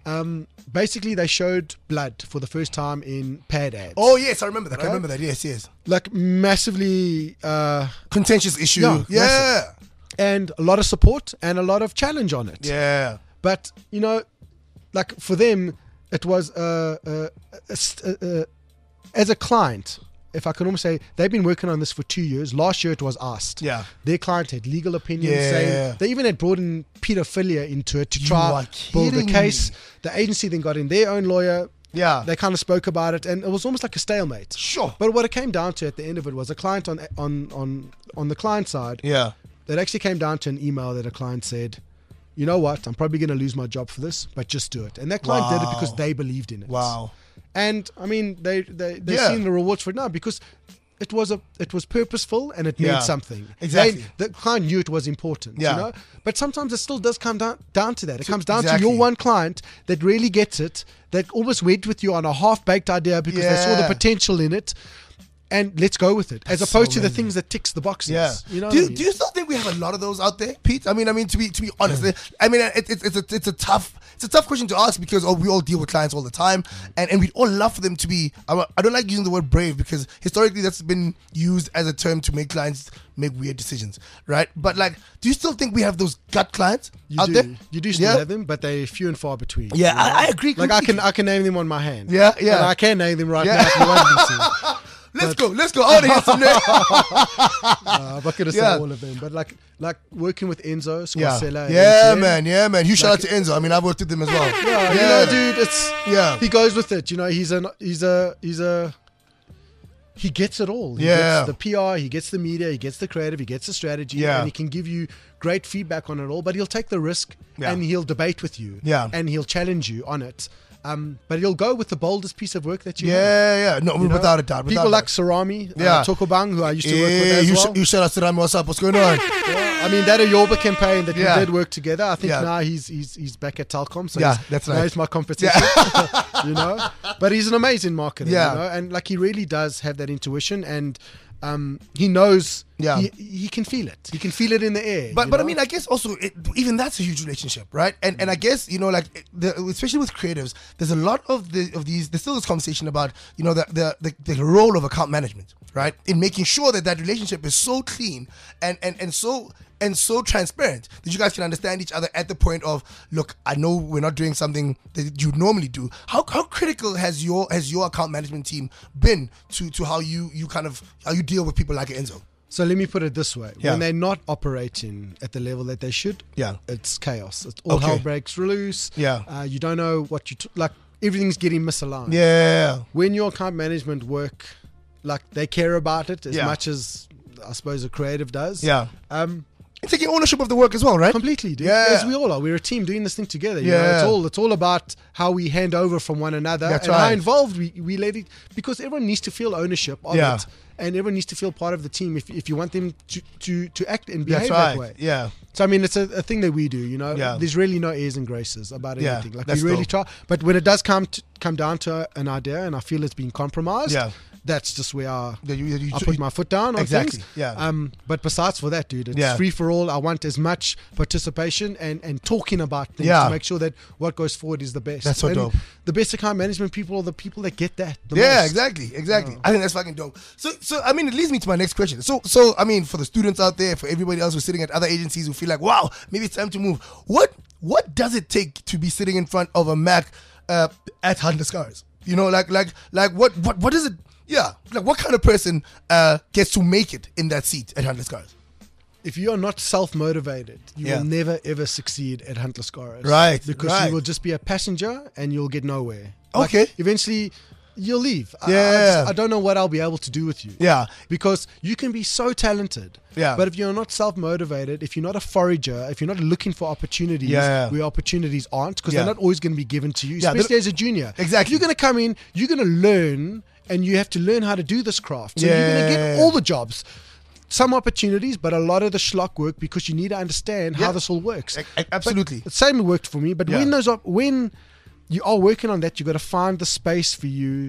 Um, basically, they showed blood for the first time in pad ads. Oh yes, I remember that. Okay. I remember that. Yes, yes. Like massively uh, Contentious issue. Yeah, Yeah. massive. And a lot of support and a lot of challenge on it. Yeah. But, you know, like for them, it was uh, uh, uh, uh, uh, as a client, if I can almost say, they've been working on this for two years. Last year it was asked. Yeah. Their client had legal opinions Yeah. saying they even had brought in pedophilia into it to You try are build a kidding case. me. The agency then got in their own lawyer. Yeah. They kind of spoke about it, and it was almost like a stalemate. Sure. But what it came down to at the end of it was a client on on on on the client side. Yeah. It actually came down to an email that a client said, you know what, I'm probably going to lose my job for this, but just do it. And that client did it because Wow. they believed in it. Wow. And I mean, they they they've Yeah. seen the rewards for it now because it was a it was purposeful and it Yeah. meant something. Exactly. They, the client knew it was important. Yeah. You know? But sometimes it still does come down down to that. It To- comes down exactly. to your one client that really gets it, that almost went with you on a half baked idea because they saw the Yeah. potential in it. And let's go with it, as That's opposed so to the amazing. things that ticks the boxes. Yeah. You know. Do what I you, mean? do you still think we have a lot of those out there, Pete? I mean, I mean to be to be honest, I mean it, it's it's a it's a tough it's a tough question to ask because oh, we all deal with clients all the time, and and we'd all love for them to be. I I don't like using the word brave because historically that's been used as a term to make clients make weird decisions, right? But like, do you still think we have those gut clients You out do. there? You do still Yeah? have them, but they're few and far between. Yeah, you know? I, I agree. Like I completely. can I can name them on my hand. Yeah, yeah. And I can name them right Yeah. now if you want me to. Let's go. Let's go. I want to hear some names. Uh, I'm not gonna say Yeah. all of them, but like like working with Enzo, Yeah, Squarcella, and yeah, M T N, man, yeah, man. Huge shout Like- out to Enzo. I mean, I've worked with him as well. Yeah, you know, dude, it's Yeah. he goes with it. You know, he's a he's a he's a he gets it all. He Yeah. gets the P R, he gets the media, he gets the creative, he gets the strategy, Yeah. and he can give you great feedback on it all. But he'll take the risk Yeah. and he'll debate with you. Yeah. and he'll challenge you on it. Um, but he'll go with the boldest piece of work that you have. Yeah, yeah. No, You know? without a doubt. People without like a Sarami, Yeah. uh, Tokobang, who I used to work with Yeah, as you, well. sh- you shout out to Rami. What's up? What's going on? Yeah, I mean that Ayoba campaign that Yeah. we did work together. I think Yeah. now he's he's he's back at Telkom, so Yeah, he's, that's now right. he's my competition. you know, but he's an amazing marketer. Yeah. you know? And like he really does have that intuition, and um, he knows. Yeah. he, he can feel it. He can feel it in the air. But you but I know? mean, I guess also it, even that's a huge relationship, right? And and I guess you know, like it- the, especially with creatives, there's a lot of the of these. There's still this conversation about you know the the the, the role of account management, right? In making sure that that relationship is so clean and and and so. And so transparent that you guys can understand each other at the point of, look, I know we're not doing something that you normally do. How how critical has your has your account management team been to to how you you kind of how you deal with people like Enzo? So let me put it this way: Yeah. when they're not operating at the level that they should, Yeah. it's chaos. It's all Okay. hell breaks loose. Yeah. uh, you don't know what you t- like. Everything's getting misaligned. Yeah, When your account management work, like they care about it as Yeah. much as I suppose a creative does. yeah. Um, And taking ownership of the work as well, right? completely, dude. Yeah. As we all are, we're a team doing this thing together. You know? Yeah. It's all it's all about how we hand over from one another That's and how right. involved we, we let it, because everyone needs to feel ownership of Yeah. it, and everyone needs to feel part of the team if if you want them to to, to act and That's behave right. that way. Yeah. So I mean, it's a, a thing that we do. You know, Yeah. there's really no airs and graces about Yeah, anything. Like that's we really dope. try, but when it does come to, come down to an idea, and I feel it's been compromised, Yeah. that's just where I, That you- that you- I put my foot down on Exactly, things. yeah. Um. But besides for that, dude, it's Yeah. free for all. I want as much participation and and talking about things Yeah. to make sure that what goes forward is the best. That's so And dope. The best account management people are the people that get that. The Yeah, most. exactly, exactly. I think that's fucking dope. So, so I mean, it leads me to my next question. So, so I mean, for the students out there, for everybody else who's sitting at other agencies who feel like, wow, maybe it's time to move. What, what does it take to be sitting in front of a Mac uh, at Hunter Scars? You know, like, like, like, what, what, what is it? Yeah, like, what kind of person uh, gets to make it in that seat at Hunter Scars? If you are not self-motivated, you Yeah. will never ever succeed at Huntless Scars. Right, Because right. you will just be a passenger and you'll get nowhere. Okay. Eventually, you'll leave. I- I, Yeah. just- I don't know what I'll be able to do with you. Yeah. Because you can be so talented. Yeah. But if you're not self-motivated, if you're not a forager, if you're not looking for opportunities Yeah. where opportunities aren't, because Yeah. they're not always going to be given to you, Yeah, they especially don't- as a junior. Exactly. You're going to come in, you're going to learn, and you have to learn how to do this craft. So you're going to Yeah. get all the jobs. Some opportunities, but a lot of the schlock work because you need to understand Yeah. how this all works. A- a- absolutely. But the same worked for me, but Yeah. when those op- when you are working on that, you got to find the space for you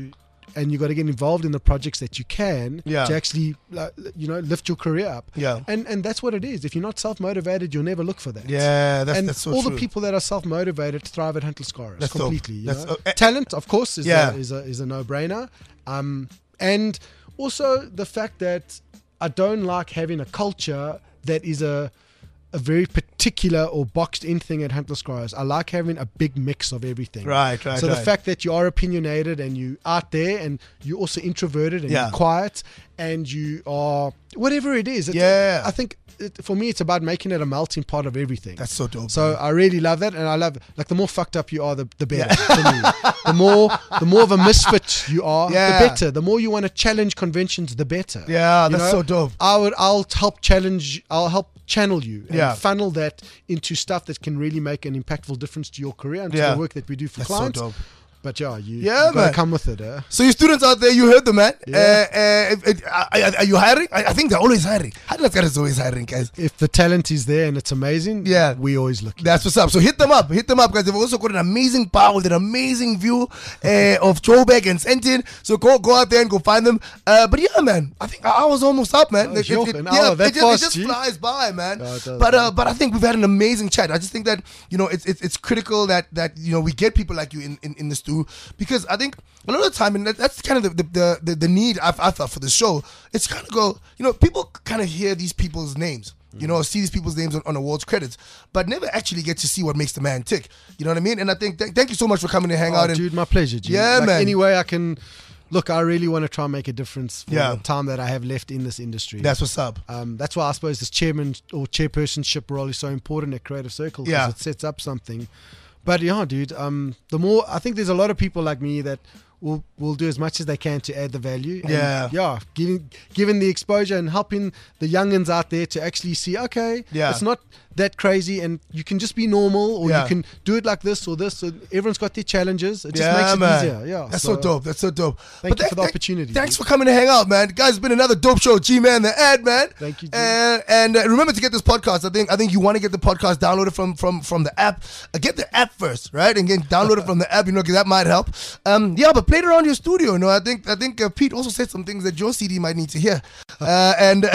and you got to get involved in the projects that you can Yeah. to actually, uh, you know, lift your career up. Yeah. And and that's what it is. If you're not self-motivated, you'll never look for that. Yeah, that's, and that's so all true. the people that are self-motivated thrive at Hunter Scorers That's dope. completely. You That's- know? uh, uh, Talent, of course, is, Yeah. a, is, a, is a no-brainer. Um, and also the fact that I don't like having a culture that is a a very particular or boxed in thing at Hunter Scorers. I like having a big mix of everything. Right, right, So the right. fact that you are opinionated and you out there and you're also introverted and Yeah. you're quiet and you are whatever it is. It's, Yeah. I think it, for me it's about making it a melting pot of everything. That's so dope. So man. I really love that, and I love like the more fucked up you are, the, the better for me. The more the more of a misfit you are, Yeah. the better. The more you want to challenge conventions, the better. Yeah, You that's so dope. I would I'll help challenge. I'll help channel you and Yeah. funnel that into stuff that can really make an impactful difference to your career and to Yeah. the work that we do for That's so clients. dope. But yeah, you Yeah, you gotta man. come with it. Eh? So you students out there, you heard them, man. Yeah. Uh, uh, it- uh, are, are you hiring? I, I think they're always hiring. Hunter is always hiring, guys. If the talent is there and it's amazing, Yeah. we always look. That's what's up. So hit them up. Hit them up, guys. They've also got an amazing bar with an amazing view uh, of Joburg and Sentin. So go go out there and go find them. Uh, but yeah, man, I think I was almost up, man. Oh, It- sure. it- An yeah, hour, that it just, fast, it just G. flies by, man. Yeah, it does, but uh, man. but I think we've had an amazing chat. I just think that you know it's it's, it's critical that that you know we get people like you in in, in the stew, because I think a lot of the time, and that, that's kind of the the the, the need I've, I felt for the show. It's kind of go, you know, people kind of hear these people's names. You know, see these people's names on, on awards credits, but never actually get to see what makes the man tick. You know what I mean? And I think, th- thank you so much for coming to hang Oh, out. And, dude, my pleasure, dude. Yeah, Like, man. Any way I can. Look, I really want to try and make a difference for Yeah. the time that I have left in this industry. That's what's up. Um, that's why I suppose this chairman or chairpersonship role is so important at Creative Circle, because Yeah. it sets up something. But yeah, dude, um, the more I think there's a lot of people like me that will will do as much as they can to add the value. And Yeah. yeah, giving giving the exposure and helping the youngins out there to actually see, okay, Yeah. it's not that crazy, and you can just be normal, or Yeah. you can do it like this or this. So everyone's got their challenges. It just Yeah, makes it man. easier. Yeah, That's so, dope. That's so dope. Thank you thank- for the thank- opportunity, Thanks dude. for coming to hang out, man. Guys, it's been another dope show. G-Man, the ad, man. Thank you, dude. And, and uh, remember to get this podcast. I think I think you want to get the podcast downloaded from from from the app. Uh, get the app first, right? And get download it from the app. You know, because that might help. Um, yeah, but play it around your studio. You know, I think I think uh, Pete also said some things that your C D might need to hear. Uh, and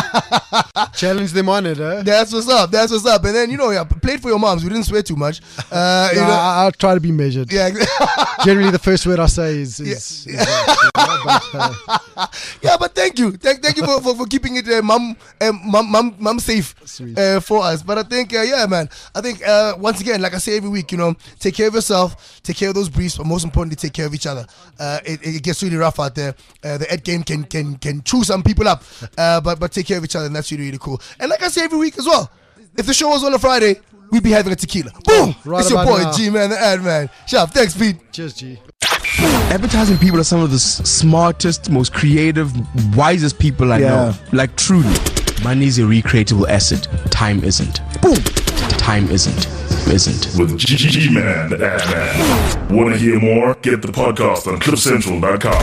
Challenge them on it, eh? that's what's up. That's what's up. And then you know, yeah, play it for your moms. We didn't swear too much. Uh, you Yeah, know, I, I'll try to be measured. yeah. Generally, the first word I say is, is, is that, you know, but, uh, Yeah, but thank you, thank, thank you for, for, for keeping it uh, mum, uh, mum, mum, mum safe Sweet. uh, for us. But I think, uh, yeah, man, I think uh, once again, like I say every week, you know, take care of yourself, take care of those briefs, but most importantly, take care of each other. Uh, it, it gets really rough out there. Uh, the ed game can can can chew some people up, uh, but but take care of each other, and that's really really cool. And like I say every week as well, if the show was on a Friday, we'd be having a tequila. Boom! Right It's your about boy now. G Man, the ad man. Sharp, thanks, Pete. cheers, G. Advertising people are some of the s- smartest, most creative, wisest people I Yeah. know. Like truly. Money is a recreatable asset. Time isn't. Boom. Time isn't. Isn't. With G-Man, the ad man. Want to hear more? Get the podcast on cliff central dot com.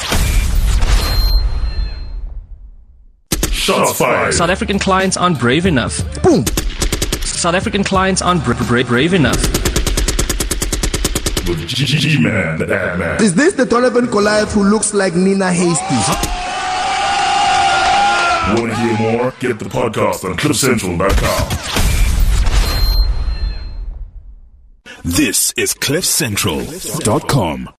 Shots fired. South African clients aren't brave enough. Boom. South African clients aren't bra- bra- brave enough. With G-Man, the ad man. Is this the Donovan Goliath who looks like Nina Hasty? Want to hear more? Get the podcast on cliff central dot com. This is cliff central dot com.